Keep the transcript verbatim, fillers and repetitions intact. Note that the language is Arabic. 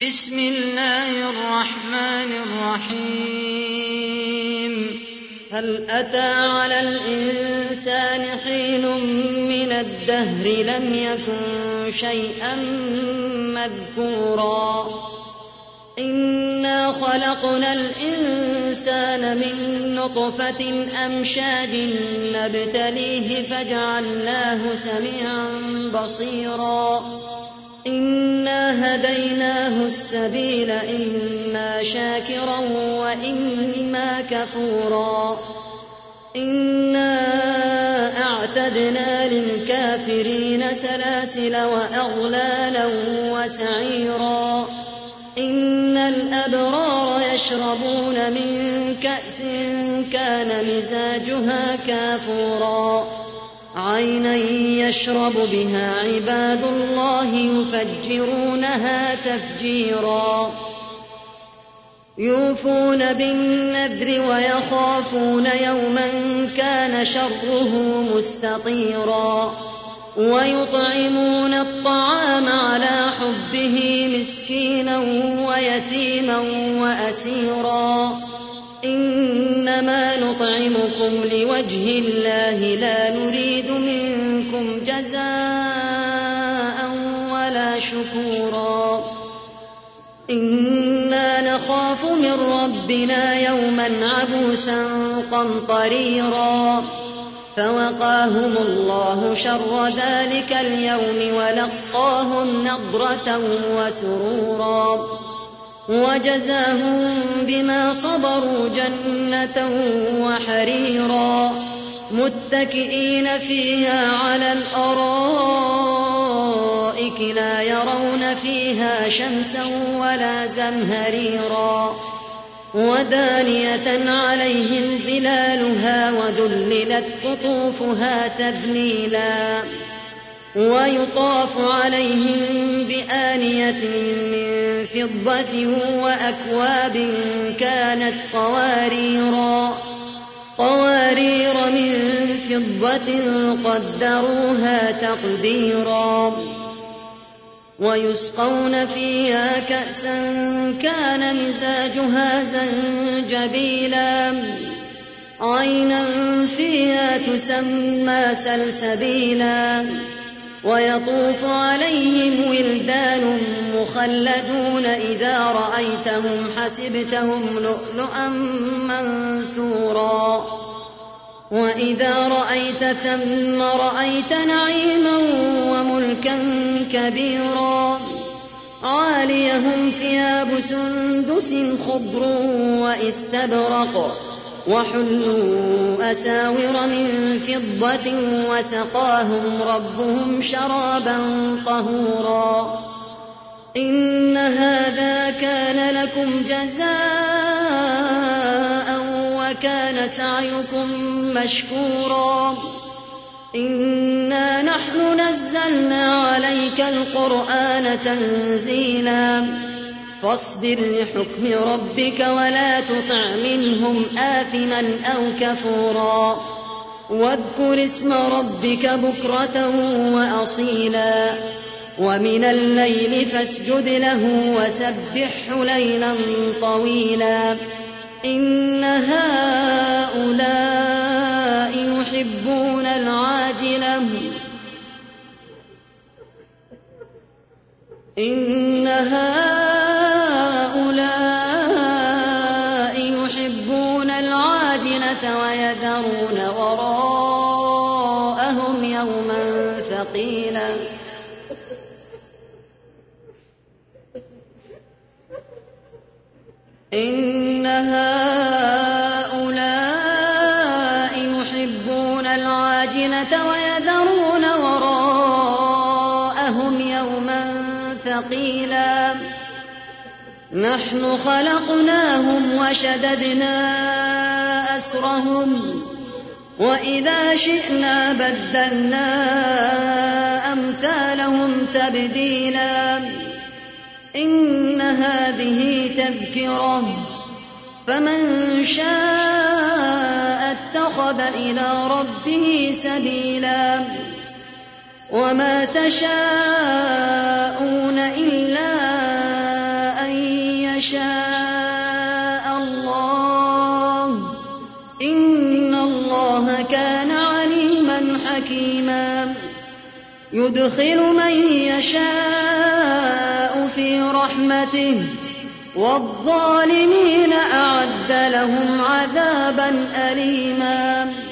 بسم الله الرحمن الرحيم هل أتى على الإنسان حين من الدهر لم يكن شيئا مذكورا إنا خلقنا الإنسان من نطفة أمشاج نبتليه فجعلناه سميعا بصيرا إنا هديناه السبيل إما شاكرا وإما كفورا إنا أعتدنا للكافرين سلاسل وأغلالا وسعيرا إن الأبرار يشربون من كأس كان مزاجها كافورا عينا يشرب بها عباد الله يفجرونها تفجيرا يوفون بالنذر ويخافون يوما كان شره مستطيرا ويطعمون الطعام على حبه مسكينا ويتيما وأسيرا إنما نطعمكم لوجه الله لا نريد منكم جزاء ولا شكورا إنا نخاف من ربنا يوما عبوسا قمطريرا فوقاهم الله شر ذلك اليوم ولقاهم نضرة وسرورا وجزاهم بما صبروا جنة وحريرا متكئين فيها على الأرائك لا يرون فيها شمسا ولا زمهريرا ودانية عليهم ظلالها وذللت قطوفها تذليلا ويطاف عليهم بآنية من فضة وأكواب كانت قواريرا قوارير من فضة قدروها تقديرا ويسقون فيها كأسا كان مزاجها زنجبيلا عينا فيها تسمى سلسبيلا ويطوف عليهم ولدان مخلدون إذا رأيتهم حسبتهم لؤلؤا منثورا وإذا رأيت ثم رأيت نعيما وملكا كبيرا عاليهم ثياب سندس خضر واستبرق وحلوا أساور من فضة وسقاهم ربهم شرابا طهورا إن هذا كان لكم جزاء وكان سعيكم مشكورا إنا نحن نزلنا عليك القرآن تنزيلا فاصبر لحكم ربك ولا تطع منهم آثما أو كفورا واذكر اسم ربك بكرة وأصيلا ومن الليل فاسجد له وسبحه ليلا طويلا إن هؤلاء يحبون العاجلة إن هؤلاء يحبون العاجلة ويذرون وراءهم يوما ثقيلا إن هؤلاء يحبون العاجلة ويذرون وراءهم يوما ثقيلا نحن خلقناهم وشددنا أسرهم وإذا شئنا بدلنا أمثالهم تبديلا إن هذه تذكرة فمن شاء اتخذ إلى ربه سبيلا وما تشاءون إلا الله كان عليما حكيما يدخل من يشاء في رحمته والظالمين أعد لهم عذابا أليما